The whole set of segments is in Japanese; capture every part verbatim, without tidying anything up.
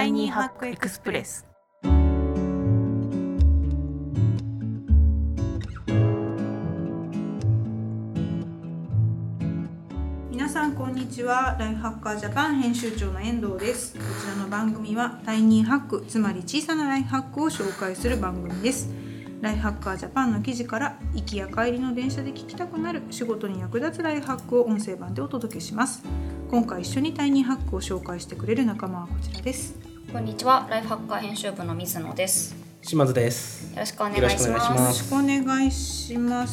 イニーハックエクスプレス。皆さんこんにちは。ライフハッカージャパン編集長の遠藤です。こちらの番組はタイニーハック、つまり小さなライフハックを紹介する番組です。ライフハッカージャパンの記事から行きや帰りの電車で聞きたくなる仕事に役立つライフハックを音声版でお届けします。今回一緒にタイニーハックを紹介してくれる仲間はこちらです。 こんにちは。ライフハッカー編集部の水野です。 島津です。 よろしくお願いします。 よろしくお願いします。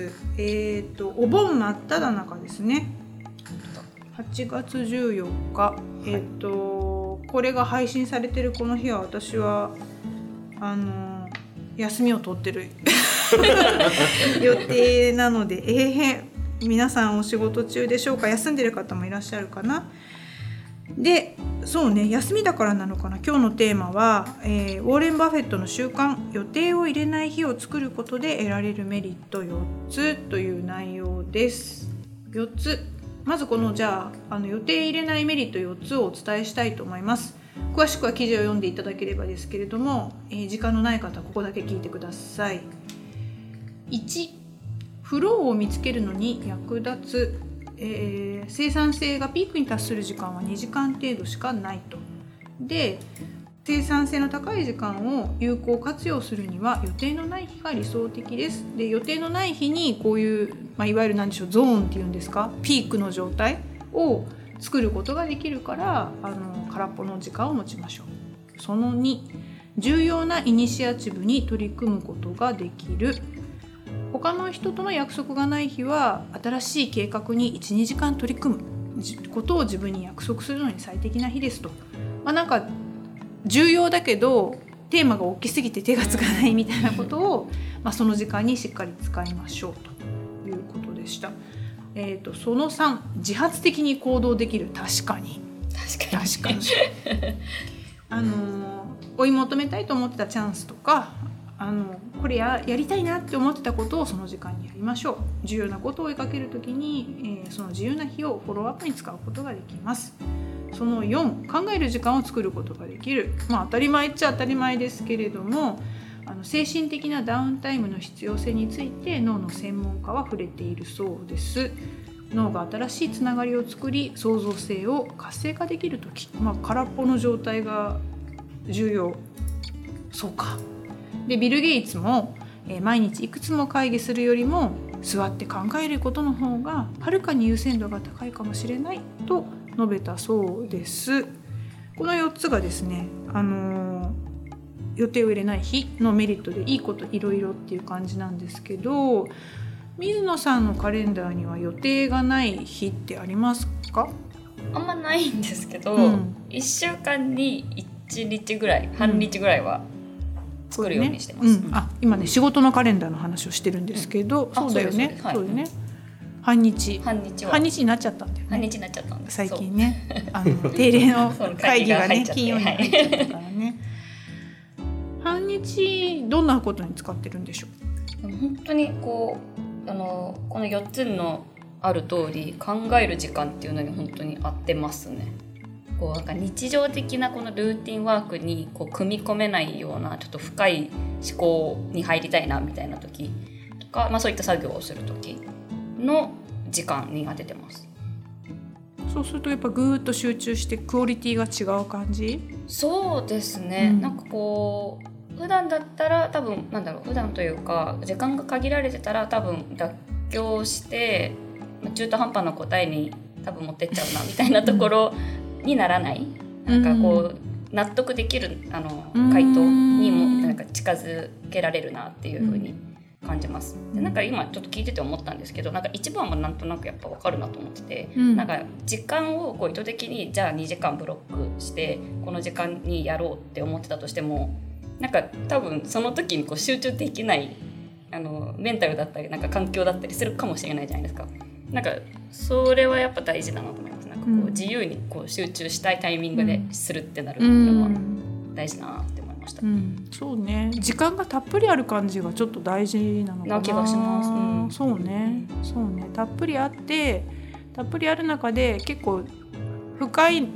えーとお盆真っ只中ですね。はちがつじゅうよっか、えーとこれが配信されてるこの日は私はあの休みを取ってる予定なので、えー、皆さんお仕事中でしょうか。休んでる方もいらっしゃるかな。で、そうね、休みだからなのかな。今日のテーマは、えー、ウォーレン・バフェットの習慣、予定を入れない日を作ることで得られるメリットよっつという内容です。よっつ、まずこのじゃあ、あの予定入れないメリットよっつをお伝えしたいと思います。詳しくは記事を読んでいただければですけれども、えー、時間のない方はここだけ聞いてください。いち、フローを見つけるのに役立つ、えー、生産性がピークに達する時間はにじかん程度しかないと。で、生産性の高い時間を有効活用するには予定のない日が理想的です。で、予定のない日にこういう、まあ、いわゆる何でしょう、ゾーンっていうんですか、ピークの状態を作ることができるから、あの空っぽの時間を持ちましょう。そのに、重要なイニシアチブに取り組むことができる。他の人との約束がない日は新しい計画にいち、にじかん取り組むことを自分に約束するのに最適な日ですと。まあ、なんか重要だけどテーマが大きすぎて手がつかないみたいなことを、まあ、その時間にしっかり使いましょうということでした。えーと、そのさん、自発的に行動できる。確かに確かに確かにあの追い求めたいと思ってたチャンスとか、あのこれ や, やりたいなって思ってたことをその時間にやりましょう。重要なことを追いかけるときに、えー、その自由な日をフォローアップに使うことができます。そのよん、考える時間を作ることができる。まあ当たり前っちゃ当たり前ですけれども、あの精神的なダウンタイムの必要性について脳の専門家は触れているそうです。脳が新しいつながりを作り、創造性を活性化できるとき、まあ、空っぽの状態が重要。そうか。で、ビル・ゲイツも、えー、毎日いくつも会議するよりも座って考えることの方がはるかに優先度が高いかもしれないと述べたそうです。このよっつがですね、あのー、予定を入れない日のメリットでいいこといろいろっていう感じなんですけど、水野さんのカレンダーには予定がない日ってありますか？ あんまないんですけど、うん、いっしゅうかんにいちにちぐらい、半日ぐらいは作るようにしてます、 うんうん、あ、今ね仕事のカレンダーの話をしてるんですけど、うん、そうだよね、はい、そうだよね。半日半日は半日になっちゃったんだよね。 半日になっちゃったんです最近ね。あの定例の会議がね金曜に入っちゃったからね、はい、半日どんなことに使ってるんでしょう？ 本当にこうあのこのよっつのある通り考える時間っていうのに本当に合ってますね。こうなんか日常的なこのルーティンワークにこう組み込めないようなちょっと深い思考に入りたいなみたいな時とか、まあ、そういった作業をする時の時間に当ててます。 そうするとやっぱぐーっと集中してクオリティが違う感じ？そうですね、うん、なんかこう普段だったら多分なんだろう普段というか時間が限られてたら多分妥協して中途半端な答えに多分持ってっちゃうなみたいなところにならない、うん、なんかこう納得できるあの回答にもなんか近づけられるなっていう風に感じます。でなんか今ちょっと聞いてて思ったんですけど、なんか一番はなんとなくやっぱ分かるなと思ってて、うん、なんか時間をこう意図的にじゃあにじかんブロックしてこの時間にやろうって思ってたとしても、なんか多分その時にこう集中できないあのメンタルだったりなんか環境だったりするかもしれないじゃないですか。なんかそれはやっぱ大事だなと思います。なんかこう自由にこう集中したいタイミングでするってなるのは大事だなって思いました、うんうん、 そうね、時間がたっぷりある感じがちょっと大事なのかな気がします、うん、 そうね、そうね、たっぷりあってたっぷりある中で結構深い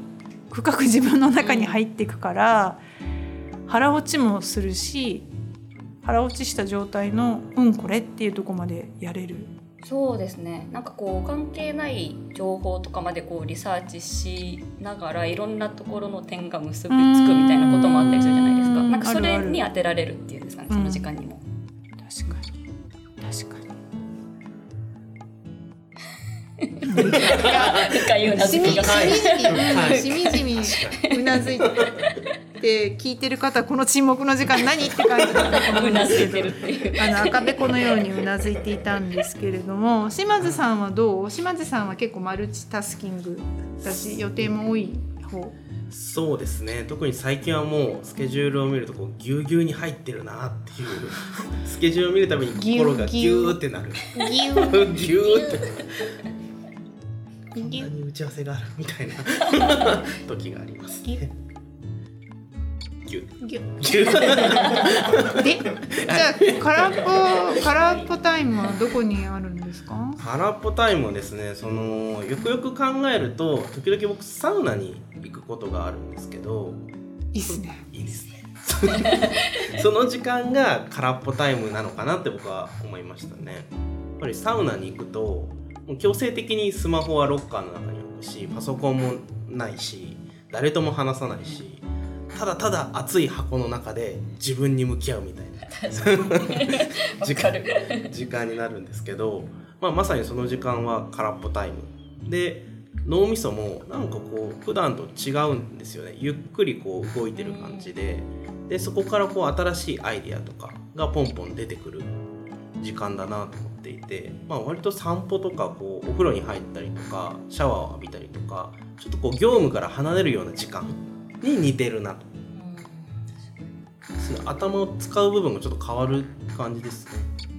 深く自分の中に入っていくから、うん、腹落ちもするし、腹落ちした状態のうんこれっていうところまでやれる。 そうですね。なんかこう関係ない情報とかまでこうリサーチしながらいろんなところの点が結びつくみたいなこともあったりするじゃないですか。なんかそれに当てられるっていうんですかね、その時間にも。 うん、確かに確かに。 深いうなずきがしみじみうなずいて聞いてる方はこの沈黙の時間何って感じだったと思うんですけど、あの赤べこのようにうなずいていたんですけれども、島津さんはどう？島津さんは結構マルチタスキングだし予定も多い方。 そうですね。特に最近はもうスケジュールを見るとこうギュウギュウに入ってるなっていうスケジュールを見るたびに心がギューってなる。 ギューギューってこんなに打ち合わせがあるみたいな時がありますね。ギュッギュッギュッで、 じゃあ空っぽ空っぽタイムはどこにあるんですか？ 空っぽタイムはですね、そのよくよく考えると時々僕サウナに行くことがあるんですけど、 いいっすね。 いいですね。その時間が空っぽタイムなのかなって僕は思いましたね。やっぱりサウナに行くともう強制的にスマホはロッカーの中に置くし、パソコンもないし、誰とも話さないし、ただただ熱い箱の中で自分に向き合うみたいな時間、時間になるんですけど、まあ、まさにその時間は空っぽタイムで、脳みそもなんかこう普段と違うんですよね。ゆっくりこう動いてる感じで、でそこからこう新しいアイデアとかがポンポン出てくる時間だなと思っていて、まあ、割と散歩とかこうお風呂に入ったりとかシャワーを浴びたりとか、ちょっとこう業務から離れるような時間に似てるなと。その頭を使う部分がちょっと変わる感じですね。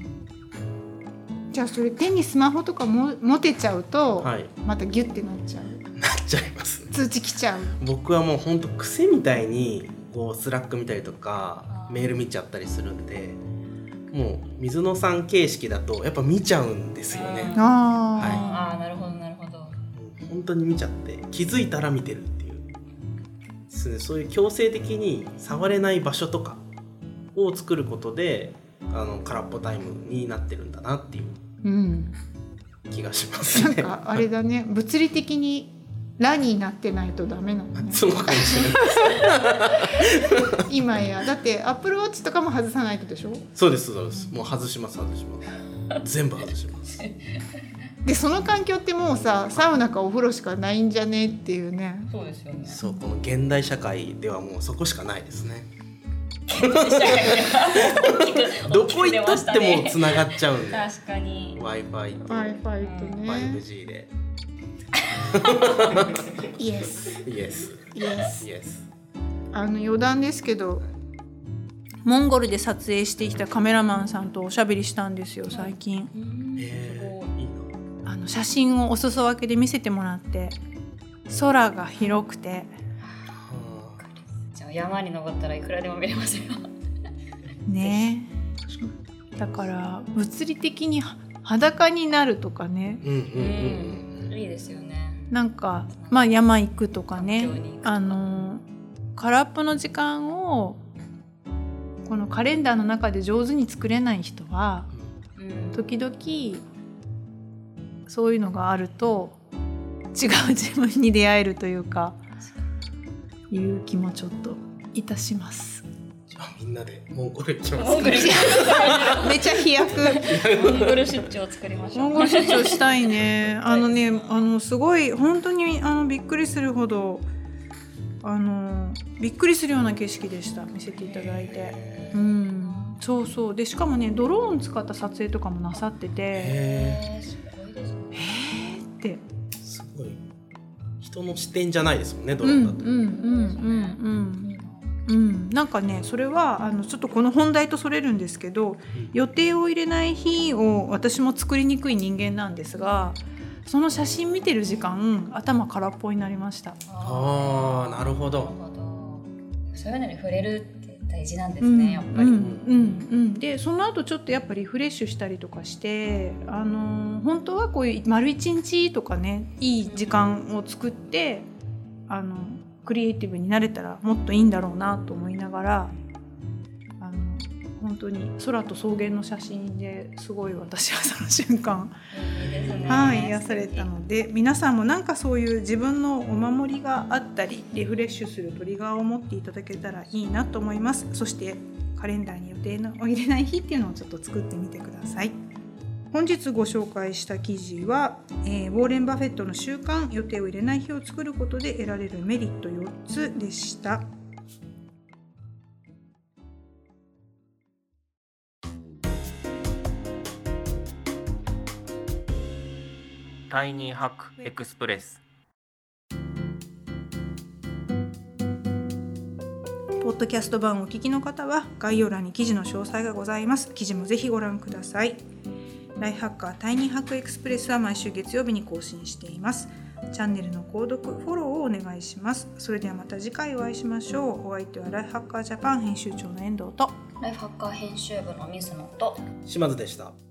じゃあそれ手にスマホとかも持てちゃうと、 はい、 またギュッてなっちゃう。 なっちゃいますね。 通知来ちゃう。 僕はもうほんと癖みたいにこうスラック見たりとかメール見ちゃったりするんで、もう水野さん形式だとやっぱ見ちゃうんですよね。 あ、 はい、あーなるほどなるほど。 本当に見ちゃって気づいたら見てるっていうですね。そういう強制的に触れない場所とかを作ることで、あの空っぽタイムになってるんだなっていう気がしますね。 うん、なんかあれだね、物理的にラになってないとダメなのね。 そうかもしれないです今やだってアップルウォッチとかも外さないとでしょ。 そうですそうです。もう外します外します全部外しますでその環境ってもうさ、サウナかお風呂しかないんじゃねっていうね。 そうですよね。 そう、この現代社会ではもうそこしかないですねどこ行ったってもつながっちゃうんで。 確かに Wi-Fi と Wi-Fi とねファイブジー でイエスイエスイエスイエス。 あの余談ですけど、モンゴルで撮影してきたカメラマンさんとおしゃべりしたんですよ最近。 えー、いいな。 あの写真をお裾分けで見せてもらって、空が広くて、 じゃあ山に登ったらいくらでも見れますよね。だから物理的に裸になるとかね、 うんうんうんうん、 いいですよね。 なんかまあ山行くとかね、あの空っぽの時間をこのカレンダーの中で上手に作れない人は、うん、時々そういうのがあると違う自分に出会えるというか、いう気もちょっといたします。 じゃあみんなでモンゴル行きます。 モンゴルめちゃ飛躍モンゴル出張作りましょう。 モンゴル出張したいね。あのね、あのすごい本当にあのびっくりするほどあのびっくりするような景色でした。見せていただいて、うん、そうそう。でしかもね、ドローン使った撮影とかもなさってて、 へー、すごいですね。 えーってすごい人の視点じゃないですもんね、ドローンだと。 うんうんうんうんうん、なんかね、それはあのちょっとこの本題とそれるんですけど、うん、予定を入れない日を私も作りにくい人間なんですが、その写真見てる時間頭空っぽになりました。 ああ、なるほど。 そういうのに触れるって大事なんですね、うん、やっぱり、うんうんうん、でその後ちょっとやっぱりリフレッシュしたりとかして、あの本当はこういう丸一日とかね、いい時間を作って、あのクリエイティブになれたらもっといいんだろうなと思いながら、あの本当に空と草原の写真ですごい私はその瞬間、 いいですね、 はい、癒されたので、皆さんもなんかそういう自分のお守りがあったりリフレッシュするトリガーを持っていただけたらいいなと思います。そしてカレンダーに予定を入れない日っていうのをちょっと作ってみてください。本日ご紹介した記事は、えー、ウォーレン・バフェットの習慣、予定を入れない日を作ることで得られるメリットよっつでした。 タイニーハックエクスプレス。 ポッドキャスト版をお聞きの方は概要欄に記事の詳細がございます。記事もぜひご覧ください。ライフハッカータイニーハックエクスプレスは毎週月曜日に更新しています。チャンネルの購読、フォローをお願いします。それではまた次回お会いしましょう。お相手はライフハッカージャパン編集長の遠藤とライフハッカー編集部の水野と島津でした。